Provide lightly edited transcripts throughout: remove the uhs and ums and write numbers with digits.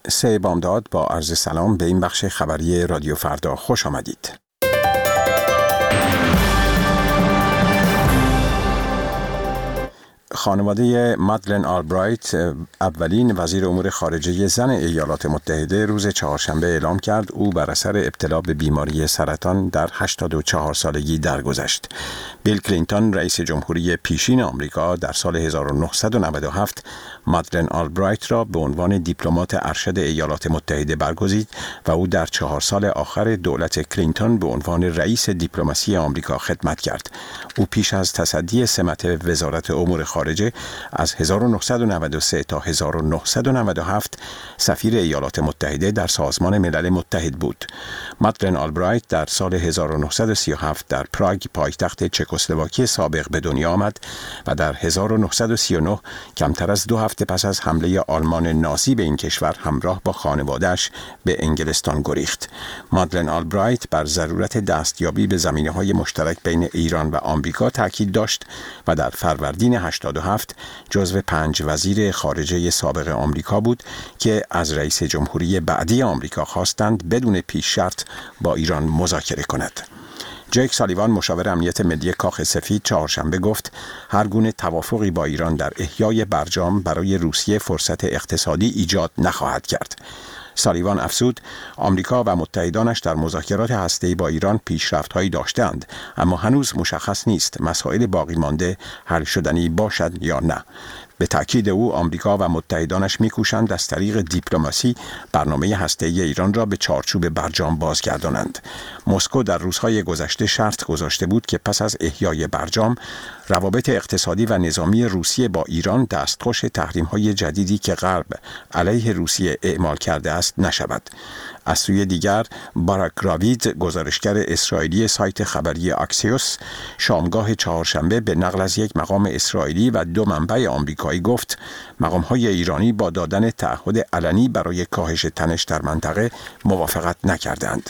سه بامداد با عرض سلام به این بخش خبری رادیو فردا خوش آمدید. خانواده مادلن آلبرایت، اولین وزیر امور خارجه زن ایالات متحده، روز چهارشنبه اعلام کرد او بر اثر ابتلا به بیماری سرطان در 84 سالگی درگذشت. بیل کلینتون، رئیس جمهوری پیشین آمریکا، در سال 1997 مادلن آلبرایت را به عنوان دیپلمات ارشد ایالات متحده برگزید و او در 4 سال آخر دولت کلینتون به عنوان رئیس دیپلماسی آمریکا خدمت کرد. او پیش از تصدی سمت وزارت امور خارجه از 1993 تا 1997 سفیر ایالات متحده در سازمان ملل متحد بود. مادلن آلبرایت در سال 1937 در پراگ، پایتخت چکسلواکی سابق، به دنیا آمد و در 1939 کمتر از 2 هفته پس از حمله آلمان نازی به این کشور همراه با خانواده‌اش به انگلستان گریخت. مادلن آلبرایت بر ضرورت دستیابی به زمینه‌های مشترک بین ایران و آمریکا تاکید داشت و در فروردین 87 جزو 5 وزیر خارجه سابق آمریکا بود که از رئیس جمهوری بعدی آمریکا خواستند بدون پیش شرط با ایران مذاکره کند. جیک سالیوان، مشاور امنیت ملی کاخ سفید، چهارشنبه گفت هر گونه توافقی با ایران در احیای برجام برای روسیه فرصت اقتصادی ایجاد نخواهد کرد. سالیوان افزود آمریکا و متحدانش در مذاکرات هسته‌ای با ایران پیشرفت‌هایی داشتند، اما هنوز مشخص نیست مسائل باقی مانده حل شدنی باشد یا نه. به تأکید او آمریکا و متحدانش می‌کوشند از طریق دیپلماسی برنامه هسته‌ای ایران را به چارچوب برجام بازگردانند. مسکو در روزهای گذشته شرط گذاشته بود که پس از احیای برجام روابط اقتصادی و نظامی روسیه با ایران دستخوش تحریم‌های جدیدی که غرب علیه روسیه اعمال کرده است نشود. از سوی دیگر باراک راوید، گزارشگر اسرائیلی سایت خبری اکسیوس، شامگاه چهارشنبه به نقل از یک مقام اسرائیلی و 2 منبع آمریکایی گفت مقام‌های ایرانی با دادن تعهد علنی برای کاهش تنش در منطقه موافقت نکردند.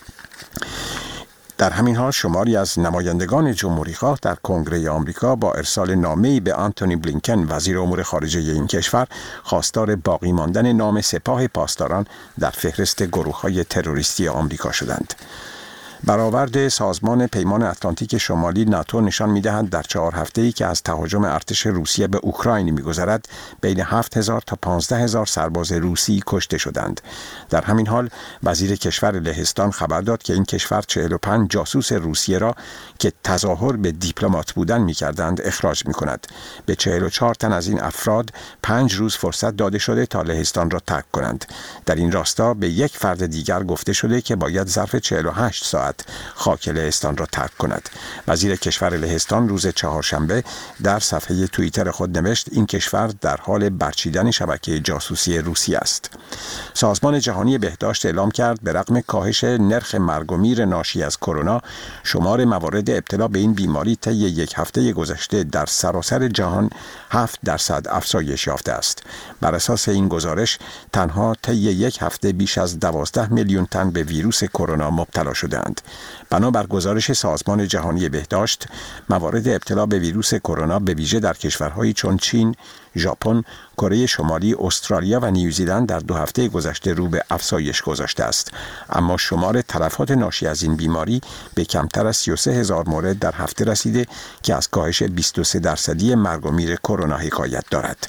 در همین حال شماری از نمایندگان جمهوری‌خواه در کنگره آمریکا با ارسال نامه‌ای به آنتونی بلینکن، وزیر امور خارجه این کشور، خواستار باقی ماندن نام سپاه پاسداران در فهرست گروه‌های تروریستی آمریکا شدند. برآورد سازمان پیمان اتلانتیک شمالی ناتو نشان می‌دهد در 4 هفته‌ای که از تهاجم ارتش روسیه به اوکراین می‌گذرد بین 7000 تا 15000 سرباز روسی کشته شدند. در همین حال وزیر کشور لهستان خبر داد که این کشور 45 جاسوس روسیه را که تظاهر به دیپلمات بودن می‌کردند اخراج می‌کند. به 44 تن از این افراد 5 روز فرصت داده شده تا لهستان را ترک کنند. در این راستا به یک فرد دیگر گفته شده که باید ظرف 48 ساعت خاک لهستان را ترک کند. وزیر کشور لهستان روز چهارشنبه در صفحه توییتر خود نوشت این کشور در حال برچیدن شبکه جاسوسی روسیه است. سازمان جهانی بهداشت اعلام کرد به رغم کاهش نرخ مرگ و میر ناشی از کرونا، شمار موارد ابتلا به این بیماری طی یک هفته گذشته در سراسر جهان 7% افزایش یافته است. بر اساس این گزارش تنها طی یک هفته بیش از 12 میلیون تن به ویروس کرونا مبتلا شدند. بنابر گزارش سازمان جهانی بهداشت، موارد ابتلا به ویروس کرونا به ویژه در کشورهایی چون چین، ژاپن، کره شمالی، استرالیا و نیوزیلند در 2 هفته گذشته رو به افزایش گذاشته است. اما شمار تلفات ناشی از این بیماری به کمتر از 33000 مورد در هفته رسیده که از کاهش 23% مرگ و میر کرونا حکایت دارد.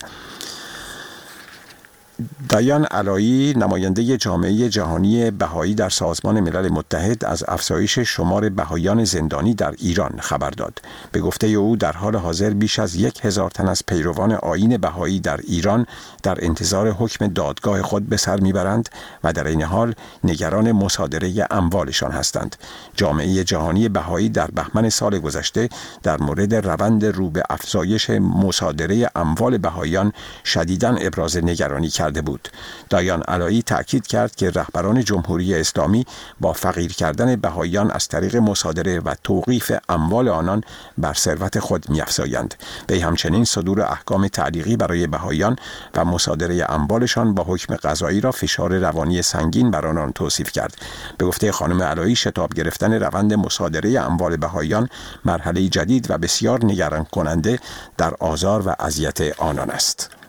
دایان علایی، نماینده جامعه جهانی بهایی در سازمان ملل متحد، از افزایش شمار بهاییان زندانی در ایران خبر داد. به گفته او در حال حاضر بیش از 1000 تن از پیروان آیین بهایی در ایران در انتظار حکم دادگاه خود به سر میبرند و در این حال نگران مصادره اموالشان هستند. جامعه جهانی بهایی در بهمن سال گذشته در مورد روند رو به افزایش مصادره اموال بهاییان شدیداً ابراز نگرانی کرد بود. دایان علایی تأکید کرد که رهبران جمهوری اسلامی با فقیر کردن بهاییان از طریق مصادره و توقیف اموال آنان بر ثروت خود می‌افزایند. وی همچنین صدور احکام تعلیقی برای بهاییان و مصادره اموالشان با حکم قضایی را فشار روانی سنگین بر آنان توصیف کرد. به گفته خانم علایی، شتاب گرفتن روند مصادره اموال بهاییان مرحله جدید و بسیار نگران کننده در آزار و اذیت آنان است.